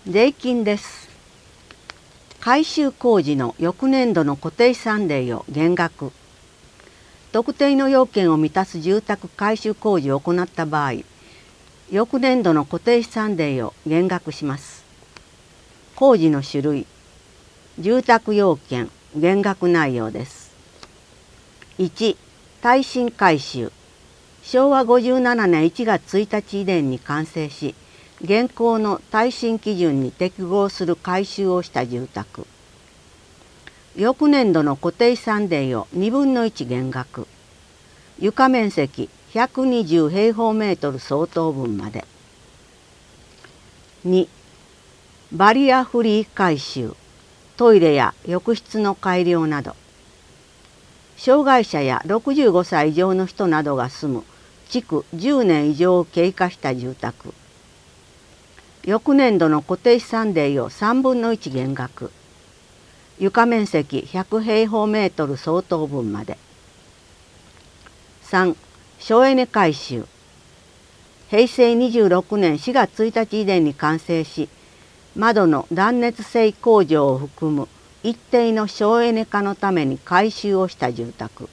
税金です。改修工事の翌年度の固定資産税を減額。特定の要件を満たす住宅改修工事を行った場合、翌年度の固定資産税を減額します。工事の種類、住宅要件、減額内容です。1、耐震改修。昭和57年1月1日以前に完成し、現行の耐震基準に適合する改修をした住宅。翌年度の固定資産税を2分の1減額。床面積120平方メートル相当分まで。2、バリアフリー改修。トイレや浴室の改良など。障害者や65歳以上の人などが住む築10年以上を経過した住宅。翌年度の固定資産税を3分の1減額。床面積100平方メートル相当分まで。3、省エネ改修。平成26年4月1日以前に完成し、窓の断熱性向上を含む一定の省エネ化のために改修をした住宅。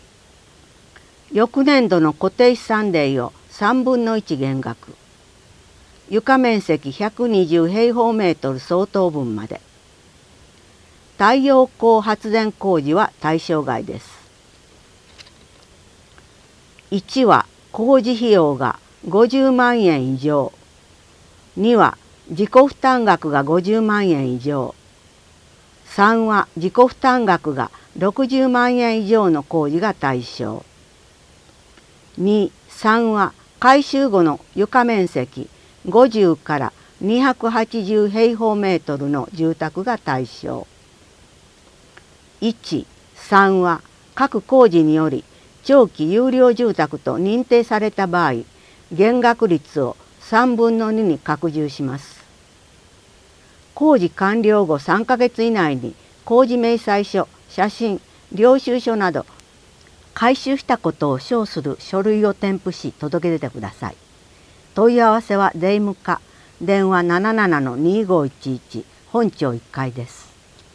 翌年度の固定資産税を3分の1減額。床面積120平方メートル相当分まで。太陽光発電工事は対象外です。1は工事費用が50万円以上。2は自己負担額が50万円以上。3は自己負担額が60万円以上の工事が対象。2、3は改修後の床面積50から280平方メートルの住宅が対象。1、3は各工事により長期優良住宅と認定された場合、減額率を3分の2に拡充します。工事完了後3ヶ月以内に工事明細書、写真、領収書など改修したことを証する書類を添付し届け出てください。問い合わせは税務課、電話 77-2511 本庁1階です。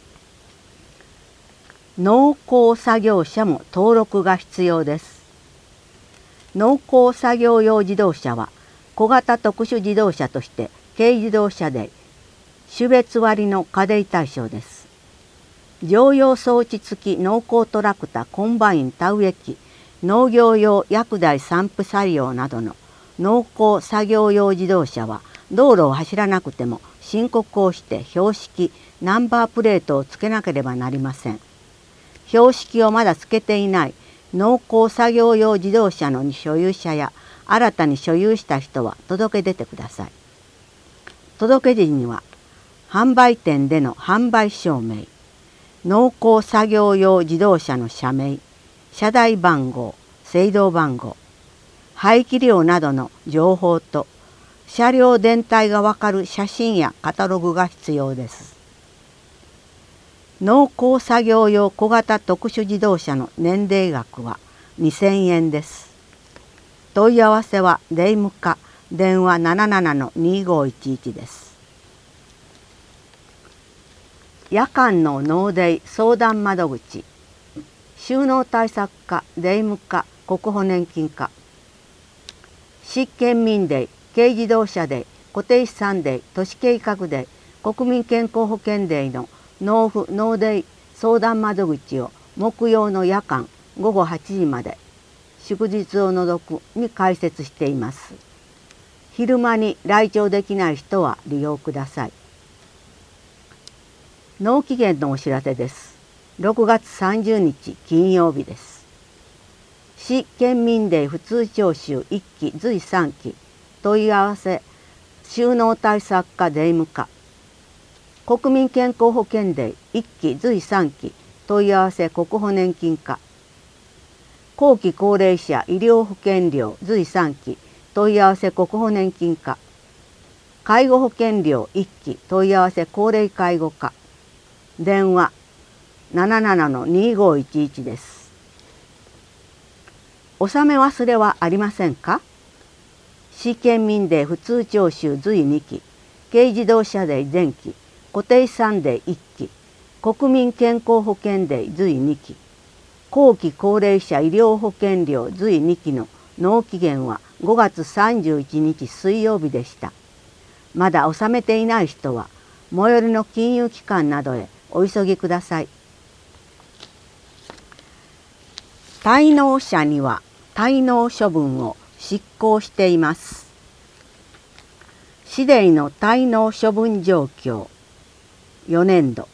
農工作業車も登録が必要です。農工作業用自動車は小型特殊自動車として軽自動車で種別割の課税対象です。乗用装置付き農工トラクターコンバイン田植え機、農業用薬剤散布作業などの農工作業用自動車は道路を走らなくても申告をして標識、ナンバープレートをつけなければなりません。標識をまだつけていない農工作業用自動車の所有者や新たに所有した人は届け出てください。届け出には販売店での販売証明、農工作業用自動車の社名、車台番号、制動番号、排気量などの情報と車両全体がわかる写真やカタログが必要です。農工作業用小型特殊自動車の年齢額は2000円です。問い合わせは税務課、電話 77-2511 です。夜間の納税相談窓口、収納対策課、税務課、国保年金課、市県民税、軽自動車税、固定資産税、都市計画税、国民健康保険税の納付納税相談窓口を木曜の夜間午後8時まで、祝日を除くに開設しています。昼間に来庁できない人は利用ください。納期限のお知らせです。6月30日金曜日です。市県民税普通徴収1期随3期、問い合わせ収納対策課税務課、国民健康保険税1期随3期、問い合わせ国保年金課、後期高齢者医療保険料随3期、問い合わせ国保年金課、介護保険料1期、問い合わせ高齢介護課、電話 77-2511 です。納め忘れはありませんか？市県民税普通徴収随2期、 軽自動車税前期、固定資産税1期、国民健康保険税随2期、後期高齢者医療保険料随2期の納期限は5月31日水曜日でした。まだ納めていない人は最寄りの金融機関などへお急ぎください。滞納者には滞納処分を執行しています。市デイの滞納処分状況4年度。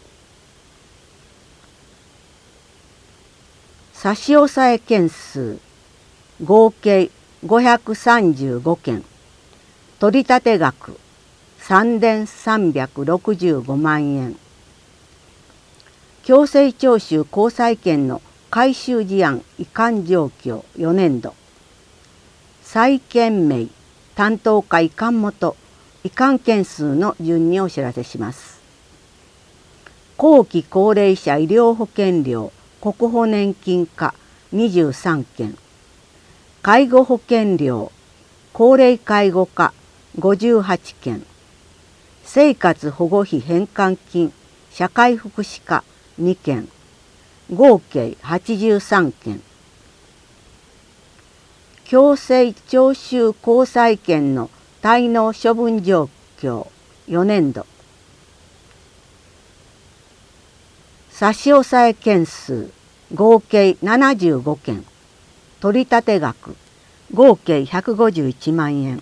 差し押さえ件数合計535件、取り立て額3365万円。強制徴収高裁権の回収事案移管状況4年度。債権名、担当課移管元、移管件数の順にお知らせします。後期高齢者医療保険料国保年金課23件、介護保険料高齢介護課58件、生活保護費返還金社会福祉課2件、合計83件。強制徴収高裁権の滞納処分状況4年度。差し押さえ件数合計75件、取り立て額合計151万円。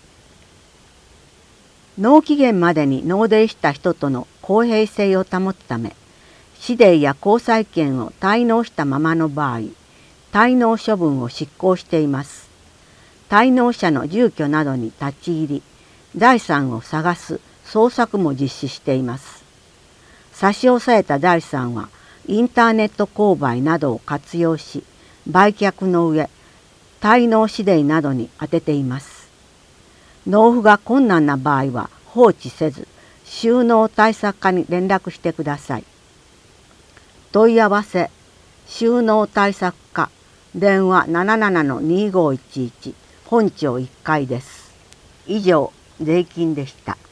納期限までに納税した人との公平性を保つため、市デイや高裁権を滞納したままの場合、滞納処分を執行しています。滞納者の住居などに立ち入り、財産を探す捜索も実施しています。差し押さえた財産はインターネット購買などを活用し、売却の上、滞納市デイなどに充てています。納付が困難な場合は放置せず、収納対策課に連絡してください。問い合わせ、収納対策課、電話77-2511、本庁1階です。以上、税金でした。